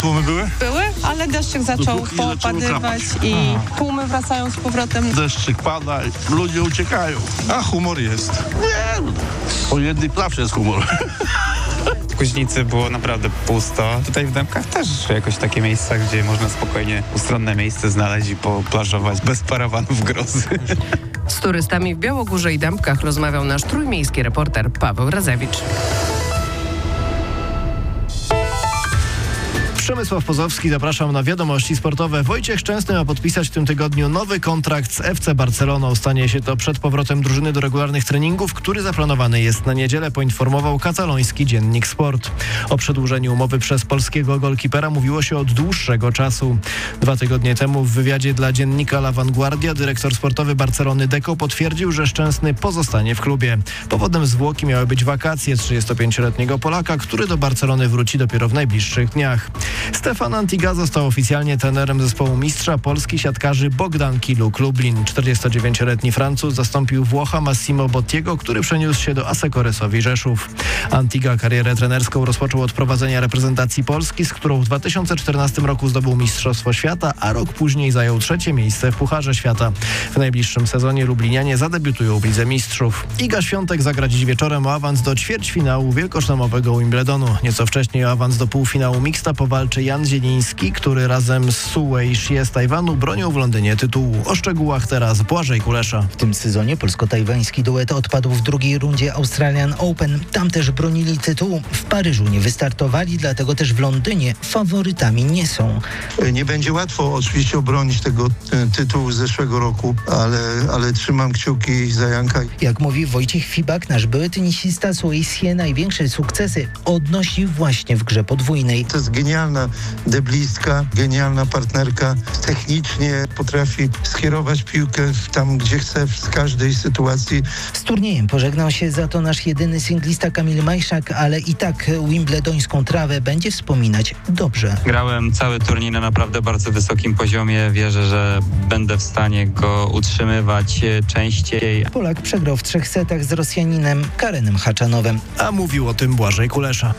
Tłumy były? Były, ale deszczyk zaczął popadywać i tłumy wracają z powrotem. Deszczyk pada, ludzie uciekają. A humor jest. Nie, po jednej zawsze jest humor. W Kuźnicy było naprawdę pusto. Tutaj w Dębkach też jakoś takie miejsca, gdzie można spokojnie ustronne miejsce znaleźć i poplażować bez parawanów grozy. Z turystami w Białogórze i Dębkach rozmawiał nasz trójmiejski reporter Paweł Radzewicz. Przemysław Pozowski, zapraszam na wiadomości sportowe. Wojciech Szczęsny ma podpisać w tym tygodniu nowy kontrakt z FC Barceloną. Stanie się to przed powrotem drużyny do regularnych treningów, który zaplanowany jest na niedzielę, poinformował kataloński dziennik Sport. O przedłużeniu umowy przez polskiego golkipera mówiło się od dłuższego czasu. 2 tygodnie temu w wywiadzie dla dziennika La Vanguardia dyrektor sportowy Barcelony Deco potwierdził, że Szczęsny pozostanie w klubie. Powodem zwłoki miały być wakacje 35-letniego Polaka, który do Barcelony wróci dopiero w najbliższych dniach. Stefan Antiga został oficjalnie trenerem zespołu mistrza Polski siatkarzy Bogdanki Luk Lublin. 49-letni Francuz zastąpił Włocha Massimo Bottiego, który przeniósł się do Asekoresowi Rzeszów. Antiga karierę trenerską rozpoczął od prowadzenia reprezentacji Polski, z którą w 2014 roku zdobył Mistrzostwo Świata, a rok później zajął 3. miejsce w Pucharze Świata. W najbliższym sezonie lublinianie zadebiutują w Lidze Mistrzów. Iga Świątek zagra dziś wieczorem o awans do ćwierćfinału wielkoszlemowego Wimbledonu. Nieco wcześniej o awans do półfinału mixta powalczy Jan Zieliński, który razem z Su Wei-Shie z Tajwanu bronią w Londynie tytułu. O szczegółach teraz Błażej Kulesza. W tym sezonie polsko-tajwański duet odpadł w drugiej rundzie Australian Open. Tam też bronili tytułu. W Paryżu nie wystartowali, dlatego też w Londynie faworytami nie są. Nie będzie łatwo oczywiście obronić tego tytułu z zeszłego roku, ale trzymam kciuki za Janka. Jak mówi Wojciech Fibak, nasz były tenisista Su Wei-Shie największe sukcesy odnosi właśnie w grze podwójnej. To jest genialna deblistka, genialna partnerka. Technicznie potrafi skierować piłkę tam, gdzie chce, w każdej sytuacji. Z turniejem pożegnał się za to nasz jedyny singlista Kamil Majszak, ale i tak wimbledońską trawę będzie wspominać dobrze. Grałem cały turniej na naprawdę bardzo wysokim poziomie. Wierzę, że będę w stanie go utrzymywać częściej. Polak przegrał w 3 setach z Rosjaninem Karenem Haczanowem. A mówił o tym Błażej Kulesza.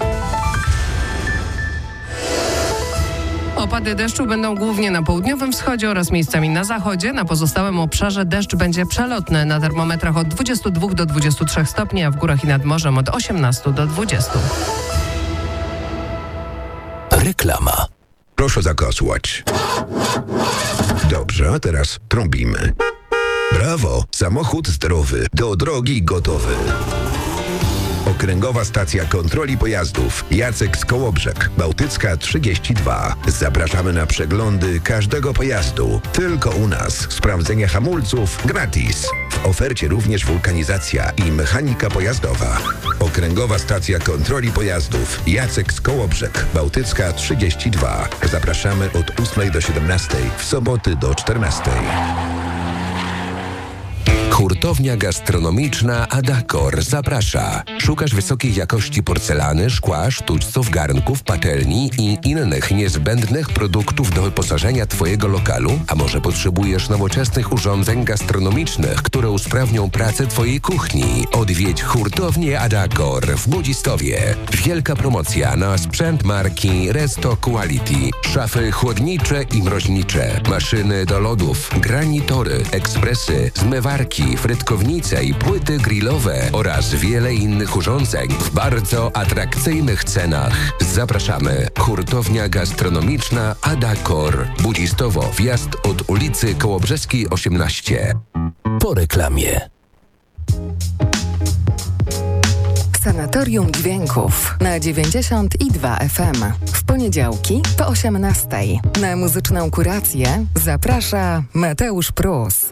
Opady deszczu będą głównie na południowym wschodzie oraz miejscami na zachodzie. Na pozostałym obszarze deszcz będzie przelotny. Na termometrach od 22 do 23 stopni, a w górach i nad morzem od 18 do 20. Reklama. Proszę zakosłować. Dobrze, a teraz trąbimy. Brawo! Samochód zdrowy, do drogi gotowy. Okręgowa Stacja Kontroli Pojazdów. Jacek z Kołobrzeg. Bałtycka 32. Zapraszamy na przeglądy każdego pojazdu. Tylko u nas. Sprawdzenie hamulców gratis. W ofercie również wulkanizacja i mechanika pojazdowa. Okręgowa Stacja Kontroli Pojazdów. Jacek z Kołobrzeg. Bałtycka 32. Zapraszamy od 8 do 17. W soboty do 14. Hurtownia gastronomiczna Adakor zaprasza. Szukasz wysokiej jakości porcelany, szkła, sztućców, garnków, patelni i innych niezbędnych produktów do wyposażenia Twojego lokalu? A może potrzebujesz nowoczesnych urządzeń gastronomicznych, które usprawnią pracę Twojej kuchni? Odwiedź hurtownię Adakor w Budzistowie. Wielka promocja na sprzęt marki Resto Quality. Szafy chłodnicze i mroźnicze, maszyny do lodów, granitory, ekspresy, zmywarki, frytkownice i płyty grillowe oraz wiele innych urządzeń w bardzo atrakcyjnych cenach. Zapraszamy. Hurtownia gastronomiczna Adakor. Budzistowo. Wjazd od ulicy Kołobrzeskiej 18. Po reklamie. Sanatorium Dźwięków na 92 FM. W poniedziałki po 18. Na muzyczną kurację zaprasza Mateusz Prus.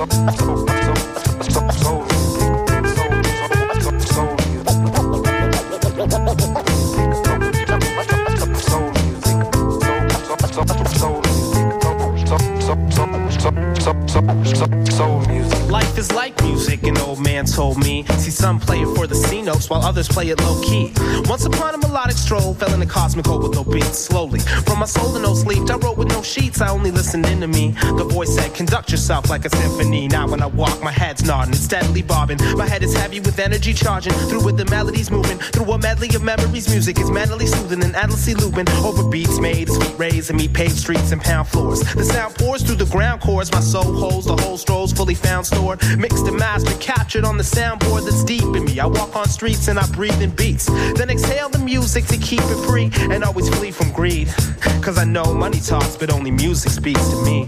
Life is like music, an old man told me. See, some play it for the C notes while others play it low key. Once upon a melodic stroll, fell in a cosmic hole with no beats. Slowly, from my soul to no sleep, I wrote with no sheets. I only listened into me. The voice said, conduct yourself like a symphony. Now when I walk, my head's nodding, it's steadily bobbing. My head is heavy with energy charging. Through with the melodies moving. Through a medley of memories, music is mentally soothing and endlessly looping. Over beats made, sweet rays and meet paved streets and pound floors. The sound pours through the ground chords. My soul holds the whole strolls, fully found, stored, mixed and mastered, captured on the soundboard that's deep in me. I walk on streets and I breathe in beats. Then exhale the music to keep it free and always flee from greed. Cause I know money talks, but only music speaks to me.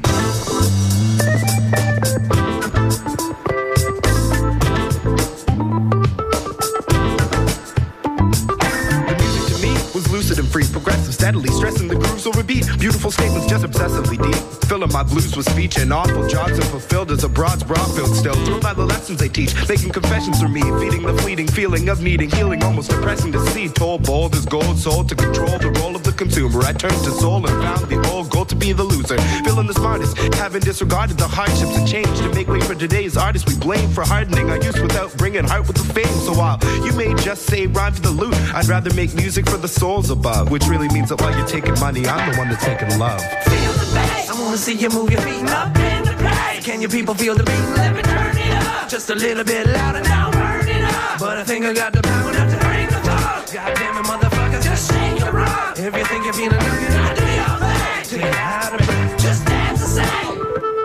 Lucid and free, progressive steadily, stressing the grooves over beat. Beautiful statements just obsessively deep. Filling my blues with speech and awful jobs unfulfilled as a broad's broad filled still. Thrilled by the lessons they teach, making confessions for me, feeding the fleeting feeling of needing healing, almost depressing to see. Told bold as gold, sold to control the role of the consumer. I turned to soul and found the old goal to be the loser. Feeling the smartest, having disregarded the hardships and change to make way for today's artists. We blame for hardening our youth without bringing heart with the fame. So while you may just say rhyme for the loot, I'd rather make music for the souls above, which really means that while you're taking money, I'm the one that's taking love. Feel the bass. I wanna see you move your feet up in the place. Can you people feel the beat? Let me turn it up just a little bit louder now. Burn it up. But I think I got the power enough to bring the thought. God damn it, motherfucker, just shake your rock. If you think you're feeling good, you know, do your thing. Take it out of breath, just dance and sing.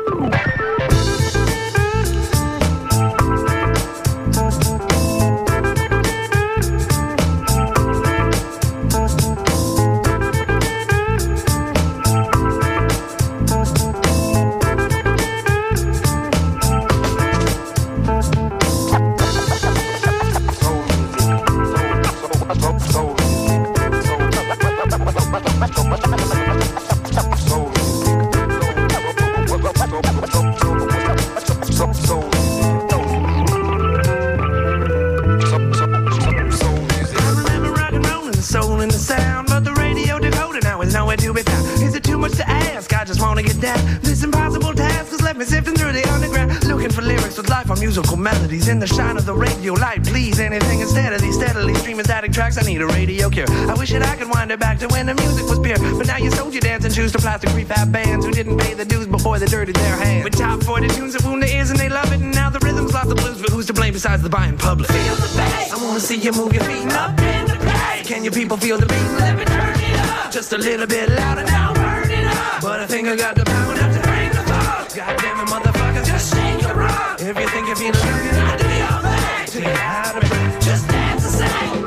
Musical melodies in the shine of the radio light. Please, anything instead of these steadily streaming static tracks. I need a radio cure. I wish that I could wind it back to when the music was pure. But now you sold your dance and choose to plastic prefab bands who didn't pay the dues before they dirtied their hands. With top 40 tunes that wound their ears and they love it. And now the rhythm's lost the blues, but who's to blame besides the buying public? Feel the bass. I wanna see you move your feet up in the place. Can you people feel the beat? Let me turn it up just a little bit louder now. Burn it up. But I think I got the power enough to bring the thought. God damn it, motherfucker, just shake your rock. If you think you're feeling good, you know, do your thing. Take it out of breath, just dance and sing.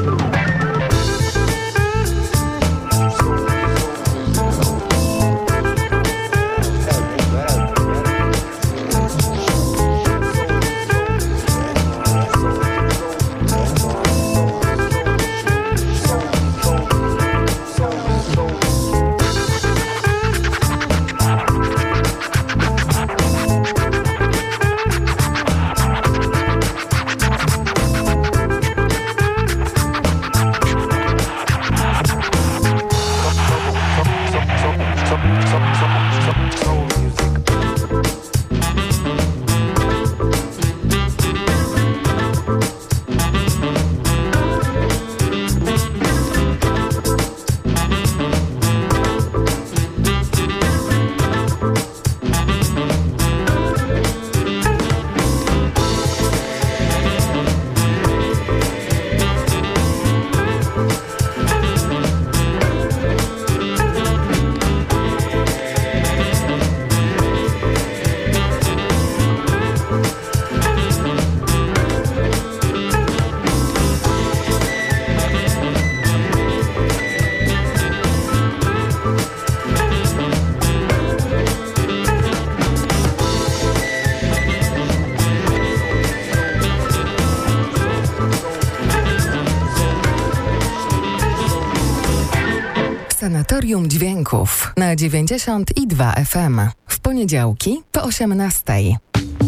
Sanatorium Dźwięków na 92 FM. W poniedziałki po 18:00.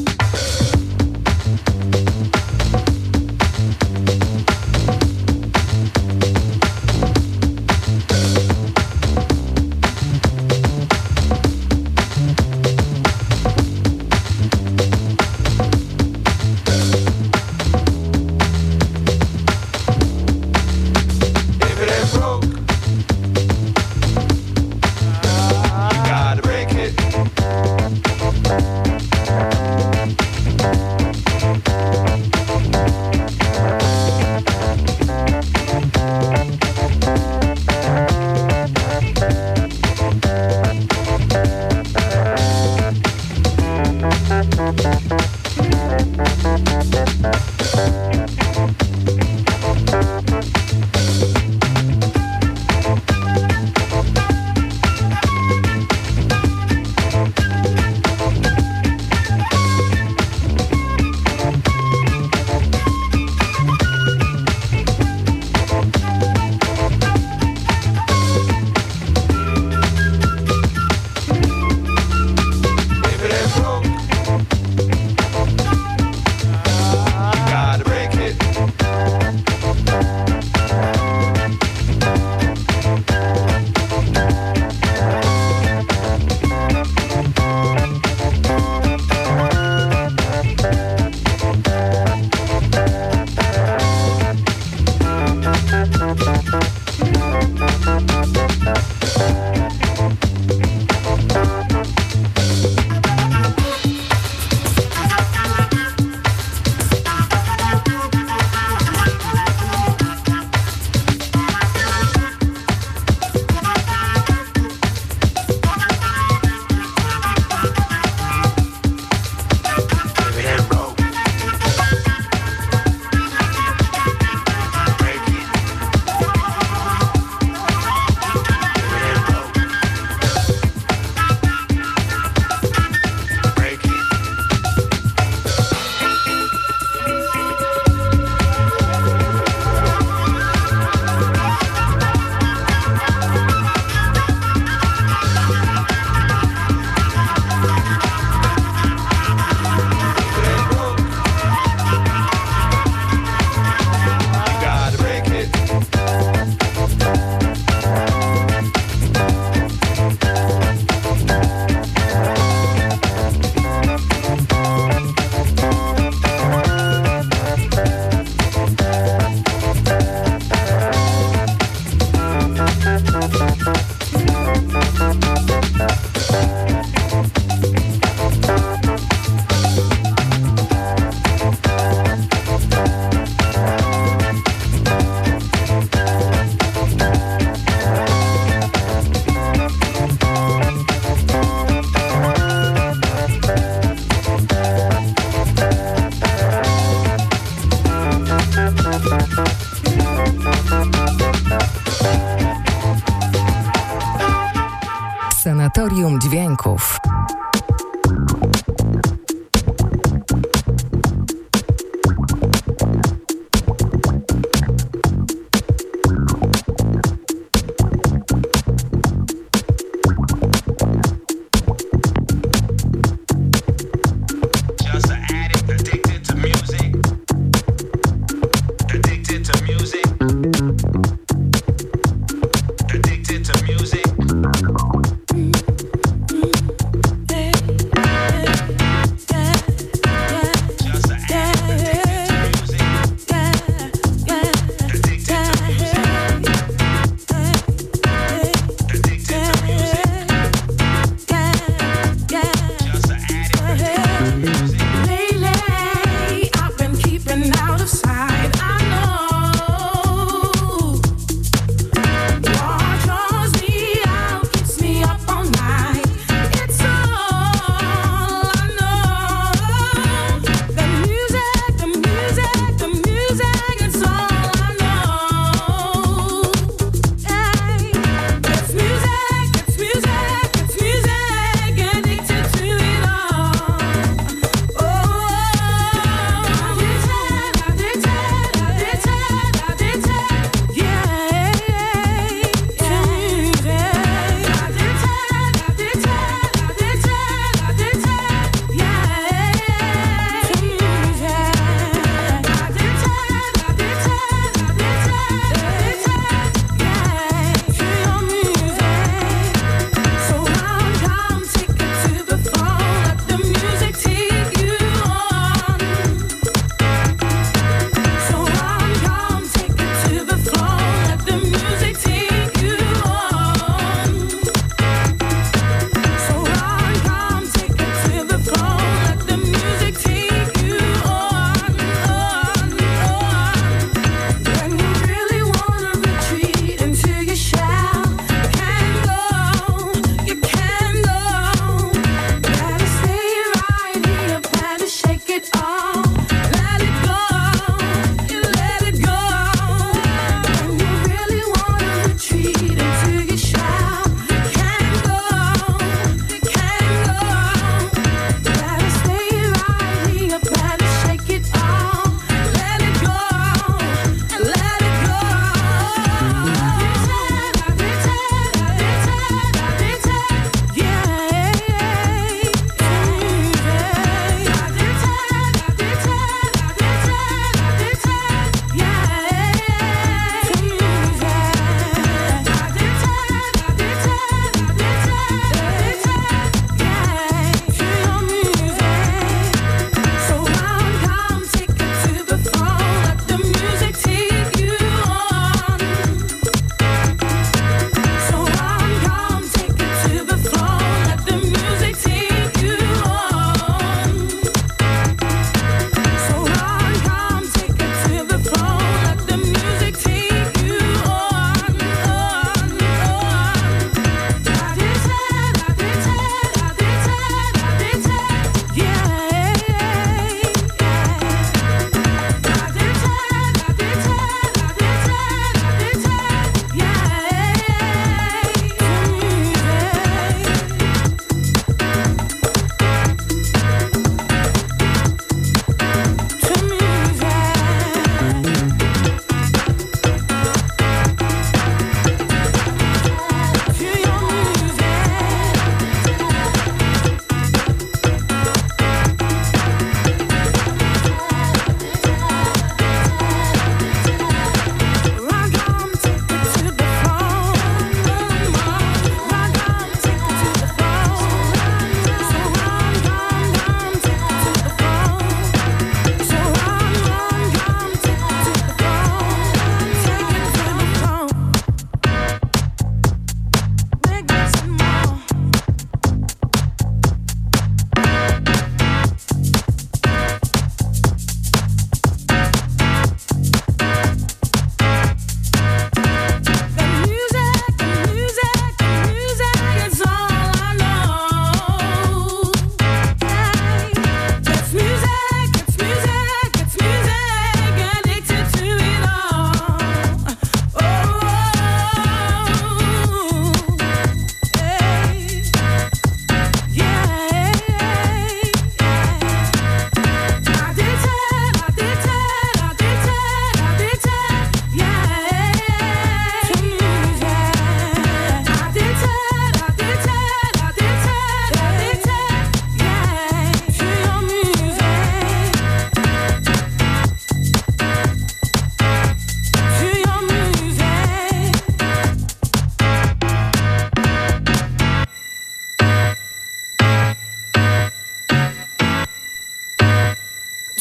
Sanatorium Dźwięków.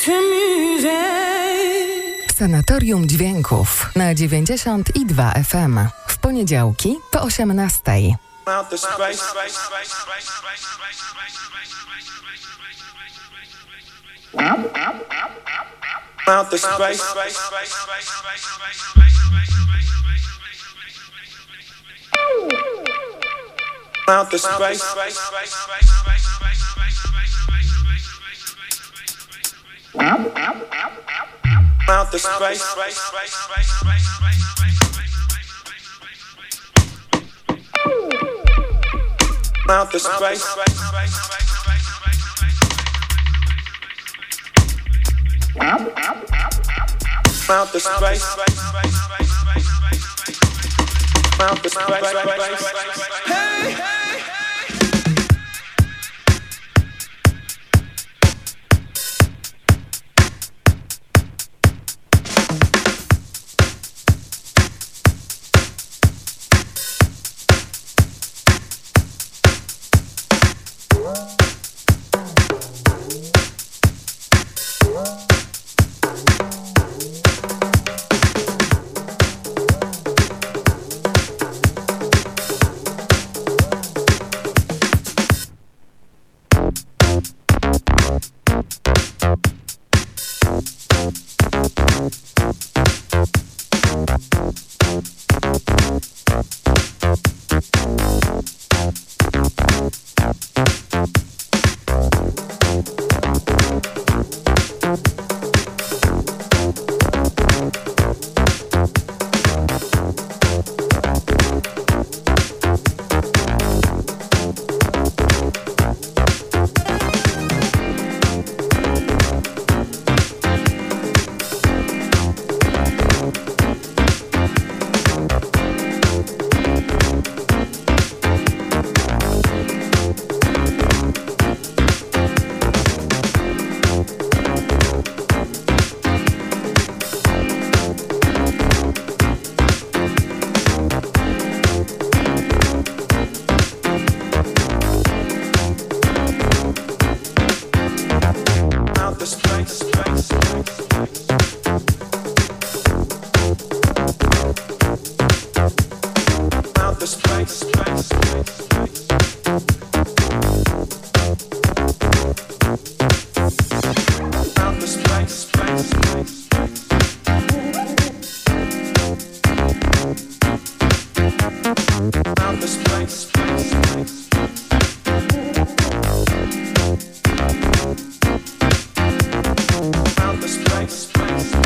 Sanatorium Dźwięków na 92 FM. W poniedziałki po 18:00. This place.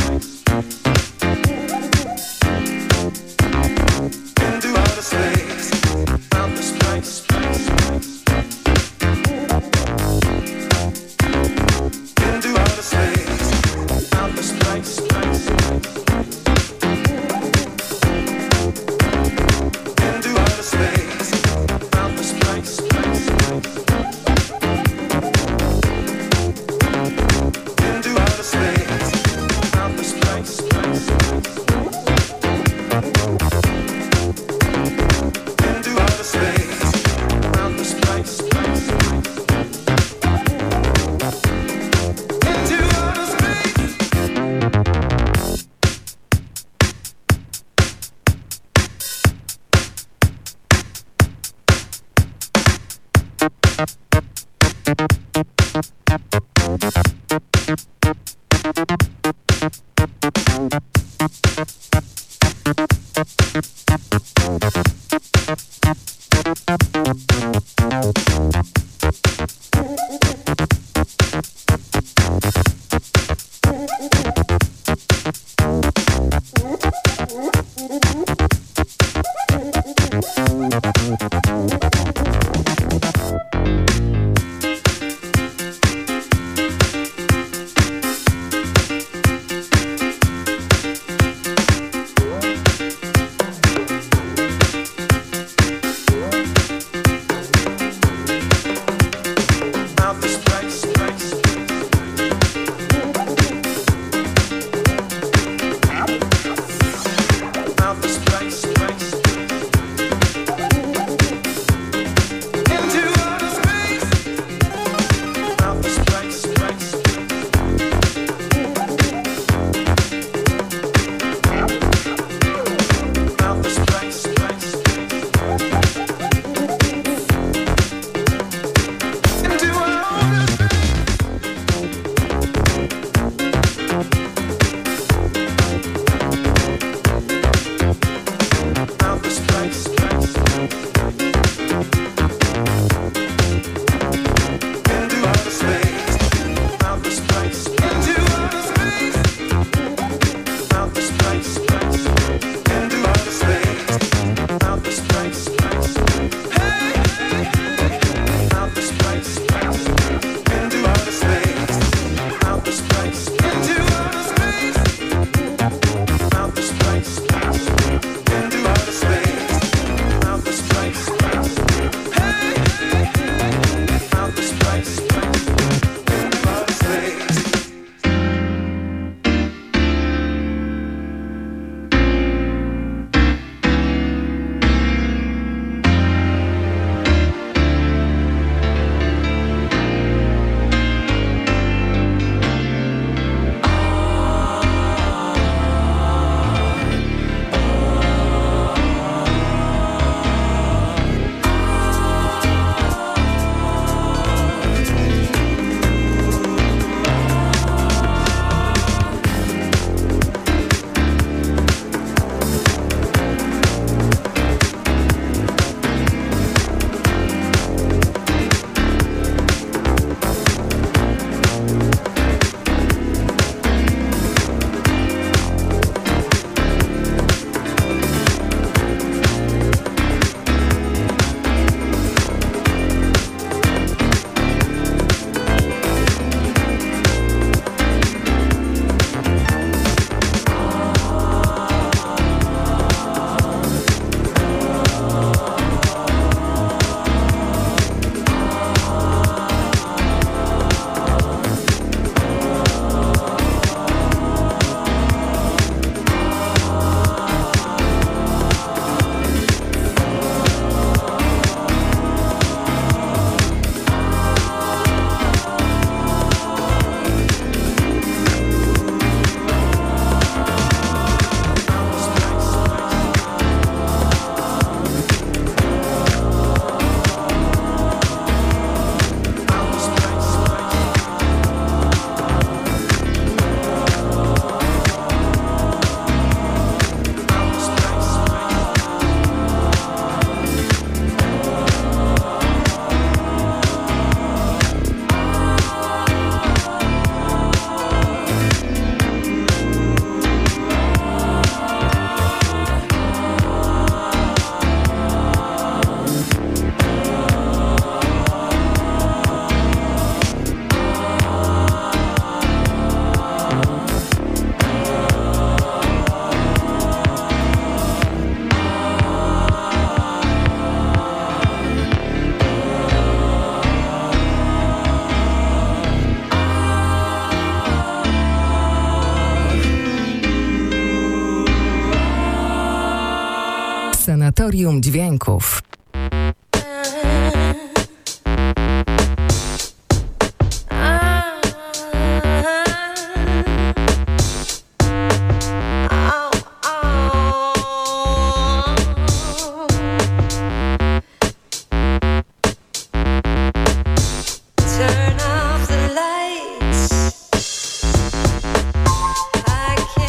Laboratorium Dźwięków.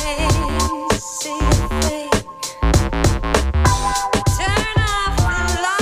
Turn off the lights.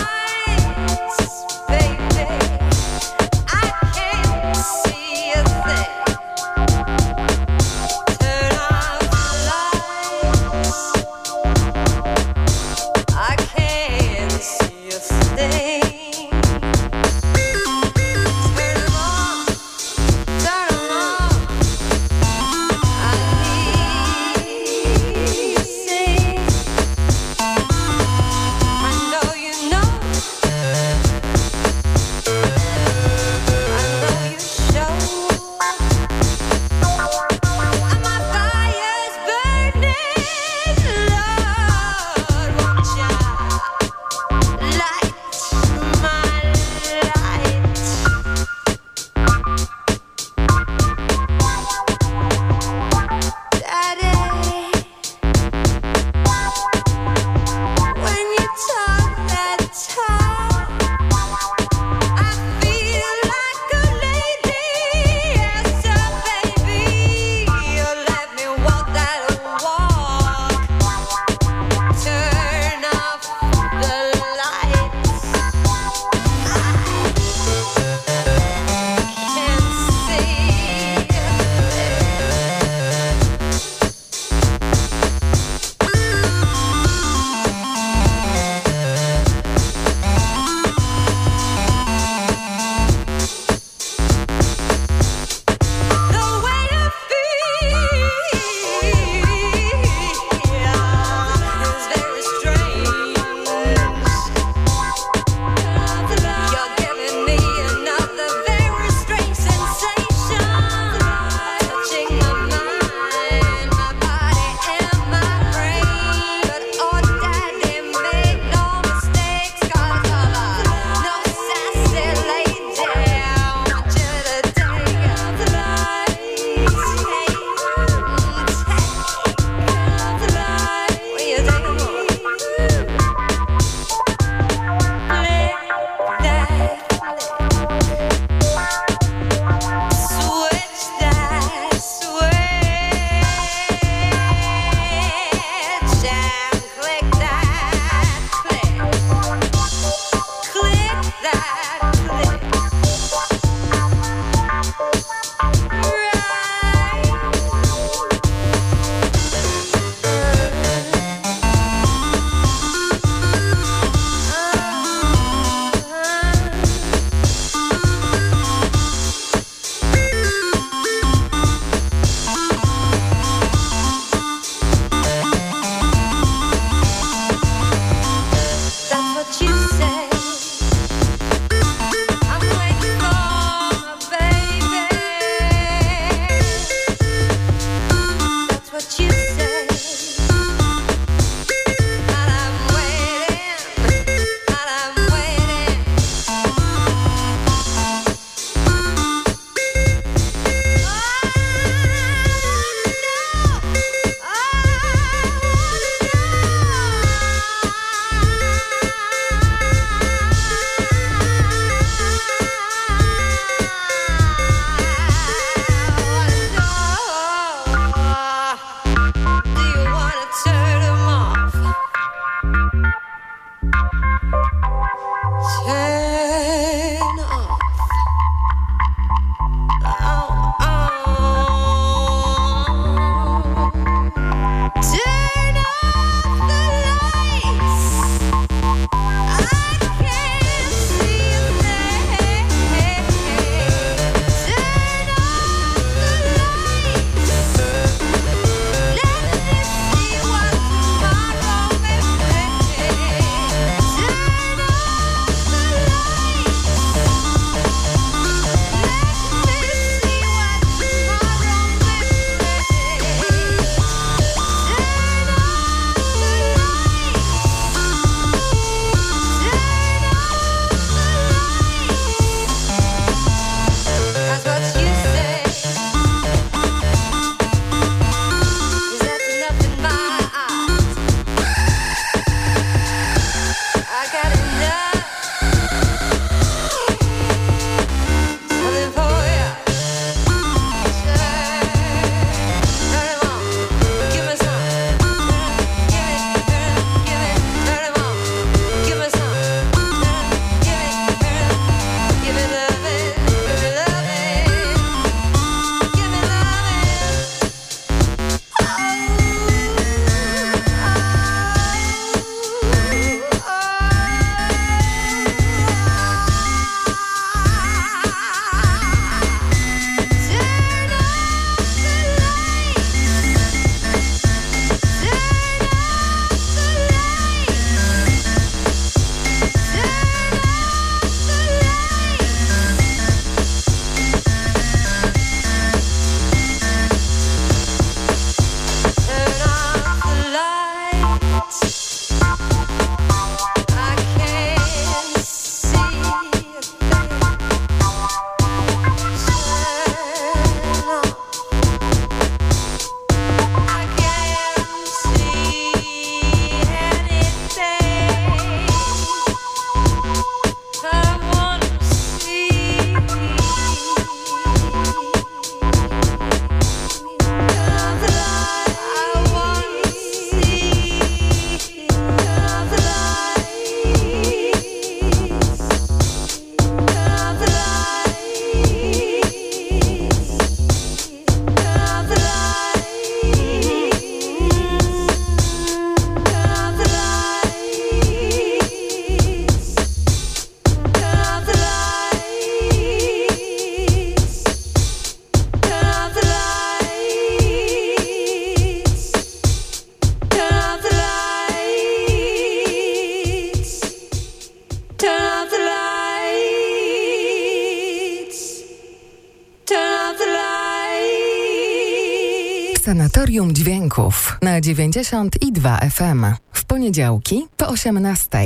Sanatorium Dźwięków na 92 FM. W poniedziałki po 18.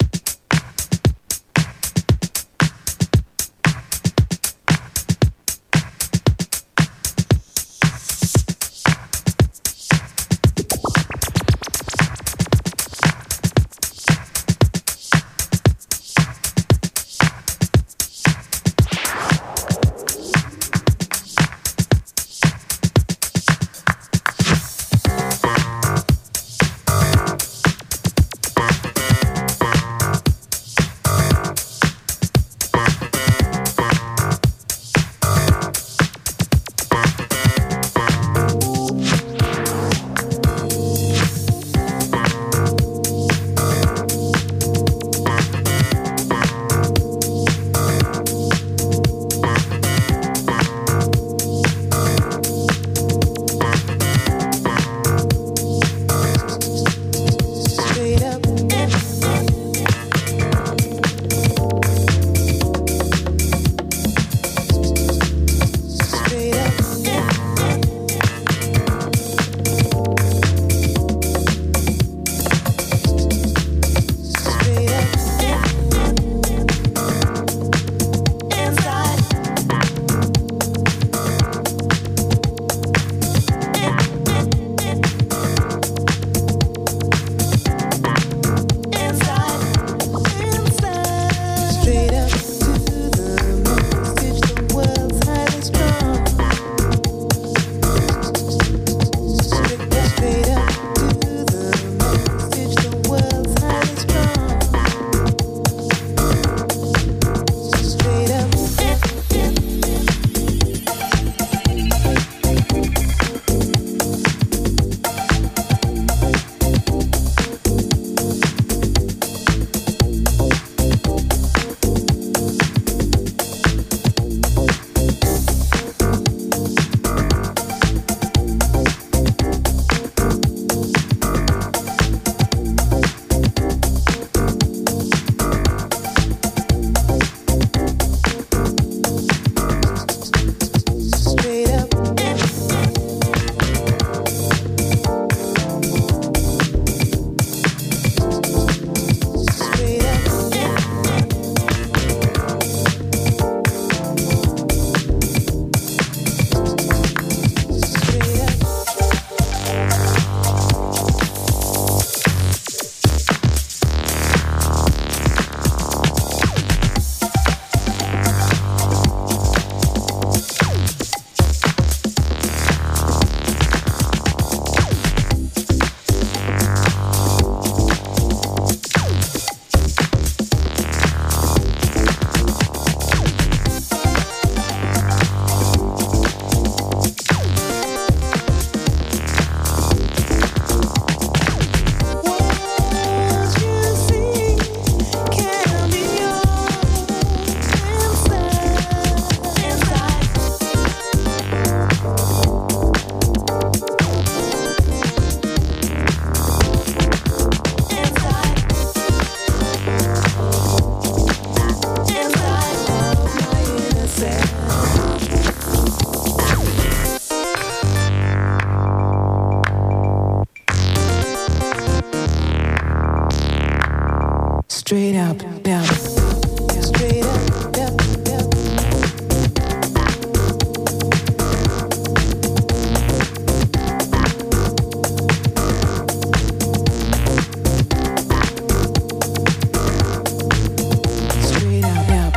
Straight up, down. Straight up, down, down. Straight up, down.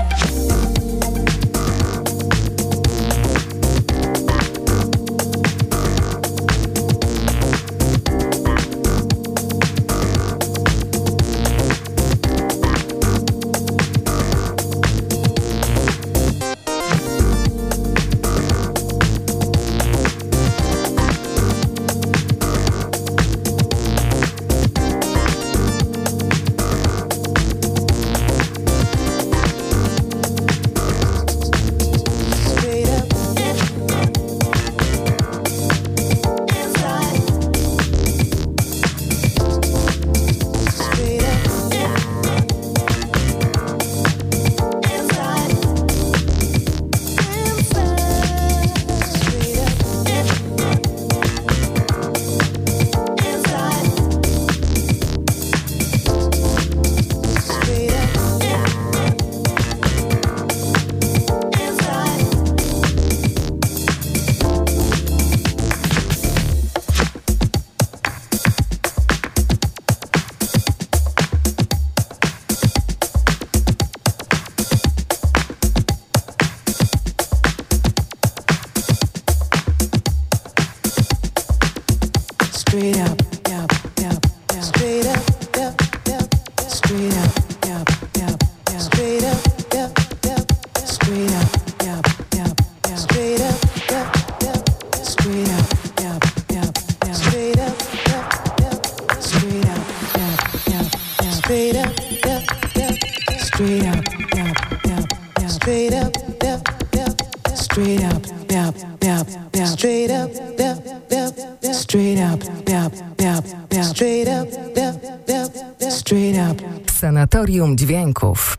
straight up, yep, yep, yep. Straight up, yep, yep, straight up, yep, yep, yep. Straight up, yep, yep, straight up, yep, yep, yep. Straight up, yep, yep, straight up, yep, yep, yep. Straight up, yep, yep, straight up, yep, yep, yep. Straight up, yep, yep, straight up, yep, yep, yep. Straight up, yep, yep, straight up, yep, yep, yep. Straight up, yep, yep, straight up, yep, yep, yep. Straight up, yep, yep, straight up. Sanatorium Dźwięków.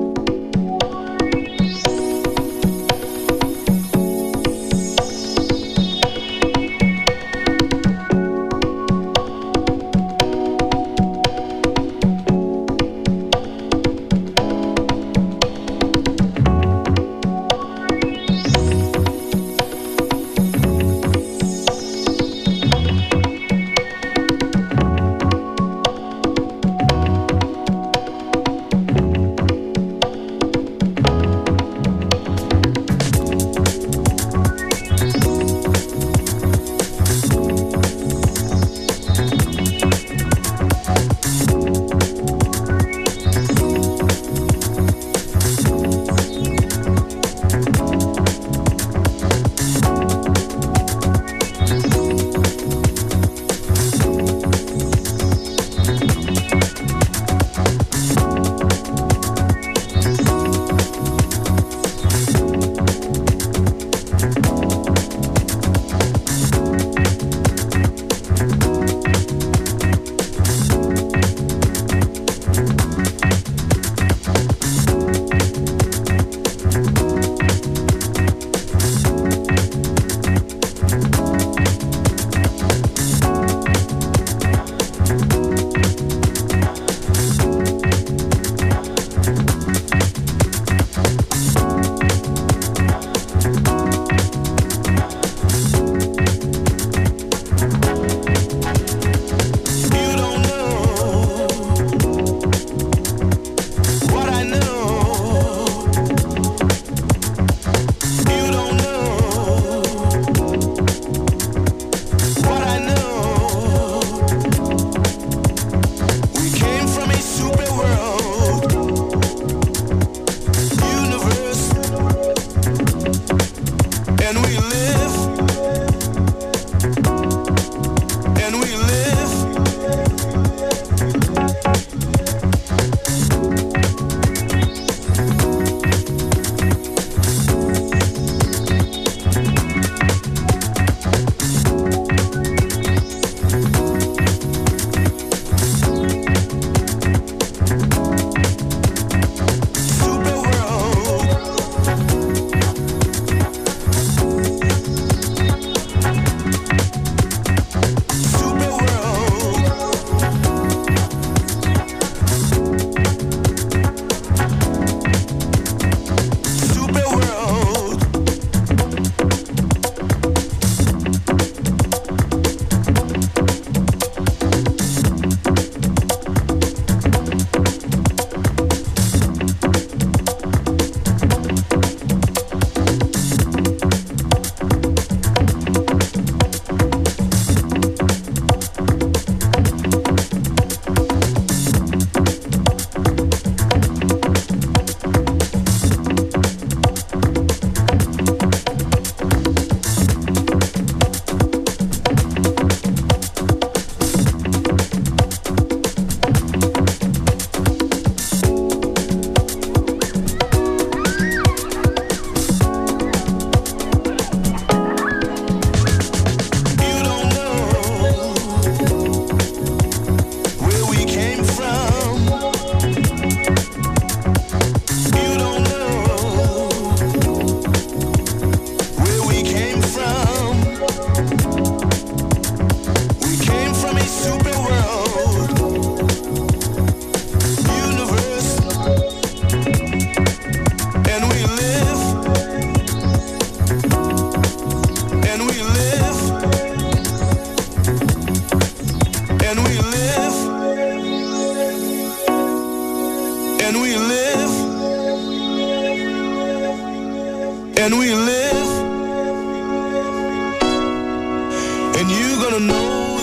and we live, and you're gonna know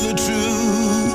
the truth.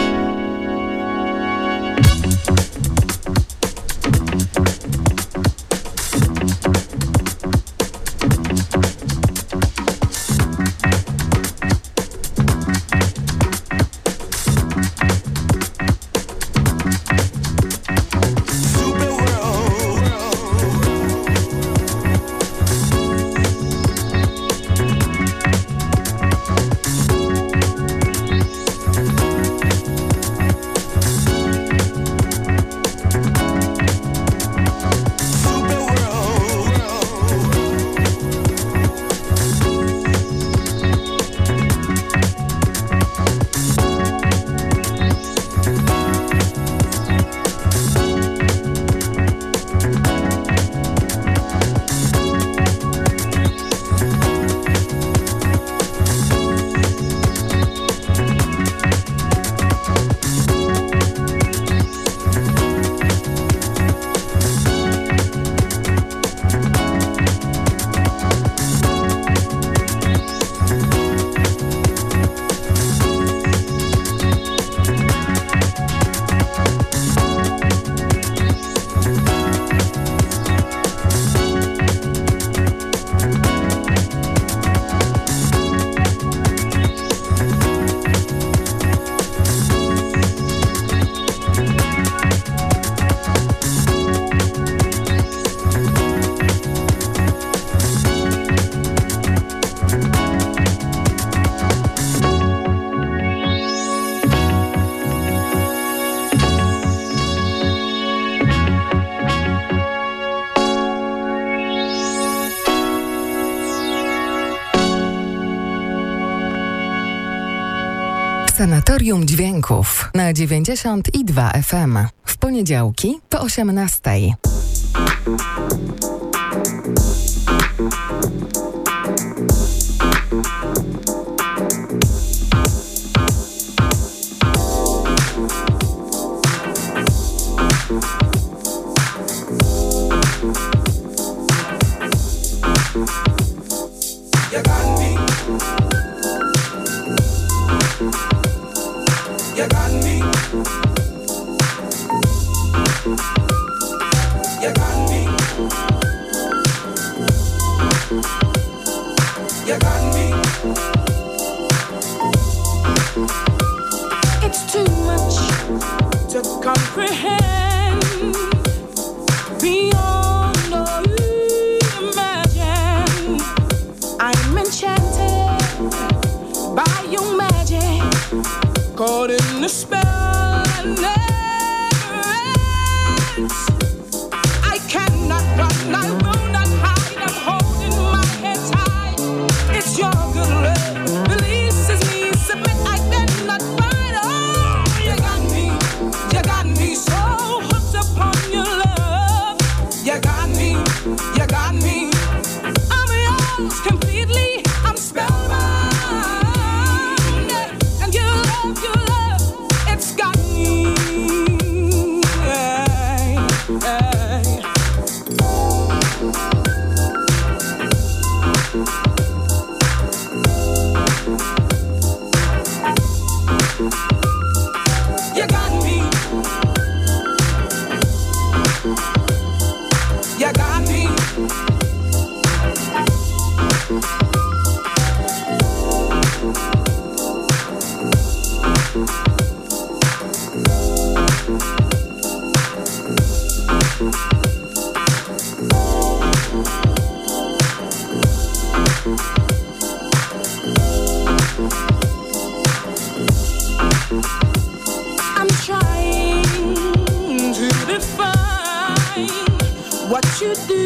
Sanatorium Dźwięków na 92 FM. W poniedziałki po 18:00. Caught in the spell that never ends. I cannot run, I will not hide. I'm holding my head tight. It's your good love releases me. Submit, I cannot fight. Oh, you got me so hooked upon your love. You got me. I'm yours completely. I'm spellbound. It's got me. You got me. You got me. I'm trying to define what you do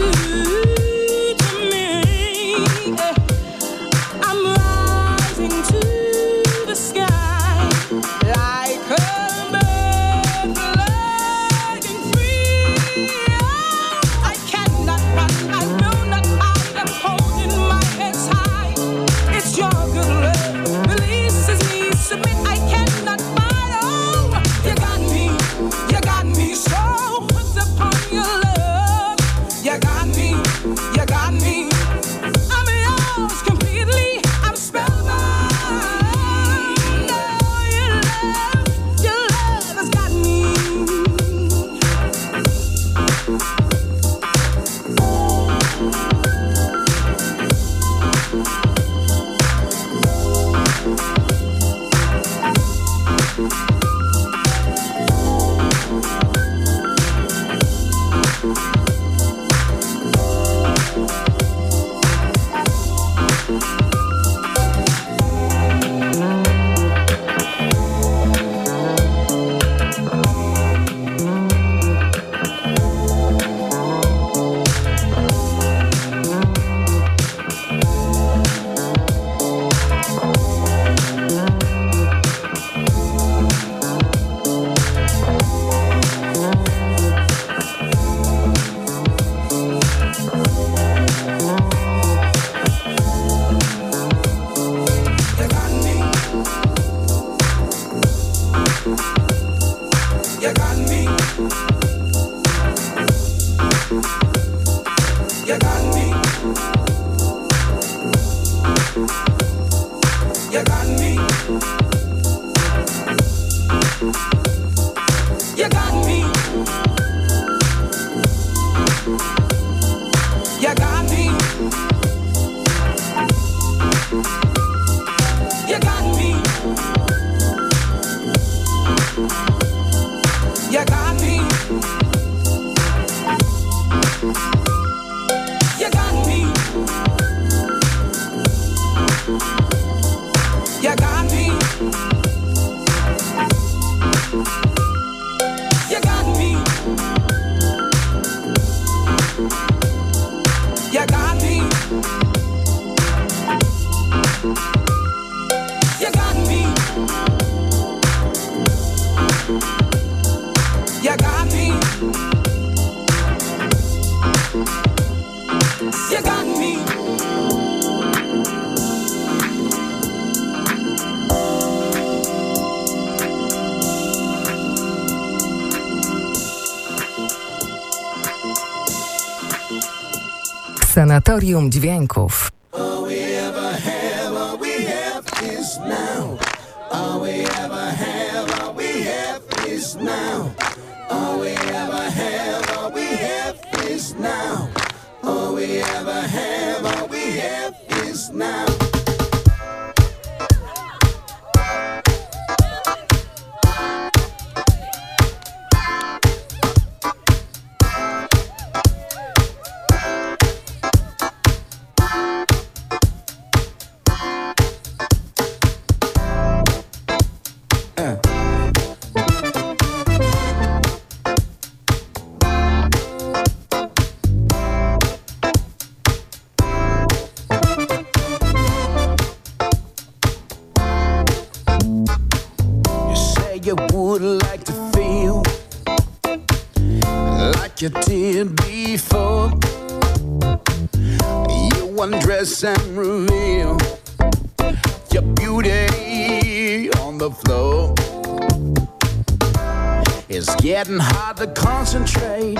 to me. I'm rising to the sky like a bird flying free. I cannot run, I will not hide. I'm holding my head high. It's your good love releases me. Submit, I cannot fight. Oh, you got me so hooked upon your love. You got You got me. You got me. You got me. You got me. You got me. You got me. You got me. You got me. You got me. You got me. You got me. You got me. Sanatorium Dźwięków. All we ever have, all we have is now. All we ever have, all we have is now. All we ever have, all we have is now. All we ever have, all we have is now. You would like to feel like you did before. You undress and reveal your beauty on the floor. It's getting hard to concentrate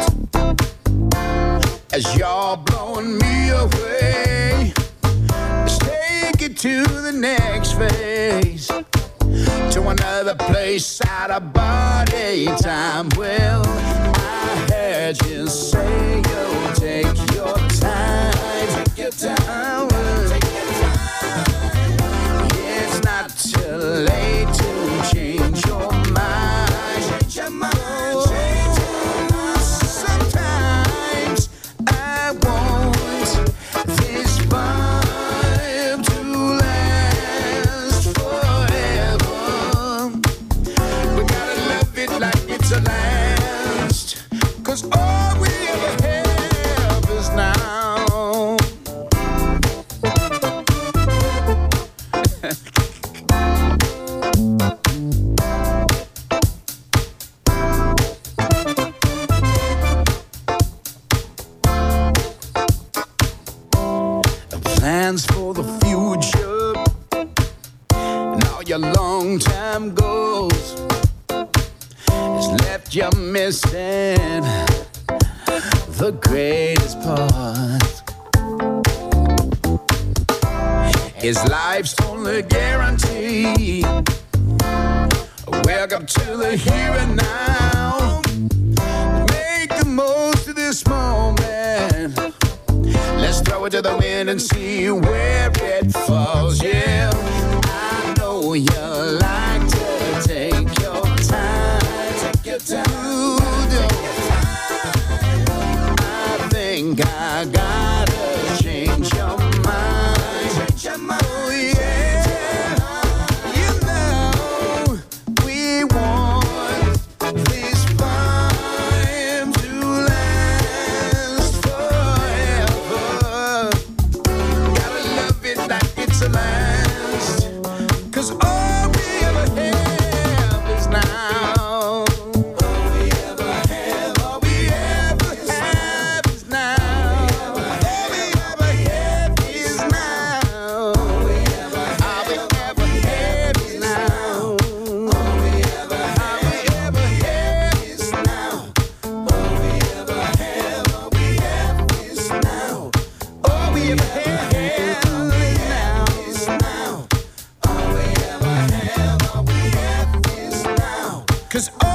as you're blowing me away. Let's take it to the next phase, to another place out of body time. Well, I heard you say you'll take your time. Take your time. Take your time. It's not too late to change your mind. Change your mind. Change your mind. Sometimes I want this vibe to last forever. We gotta love it like it's a last, 'cause all we ever have is now. Plans for the future and all your long-time goals has left you missing the greatest part. Is life's only guarantee. Welcome to the here and now. Make the most of this moment. Let's throw it to the wind and see where it falls. Yeah, I know you like to take your time. Take your time. I think I gotta change your mind. Change your mind. Oh, yeah. You know we want this vibe to last forever. Gotta love it like it's a last. 'Cause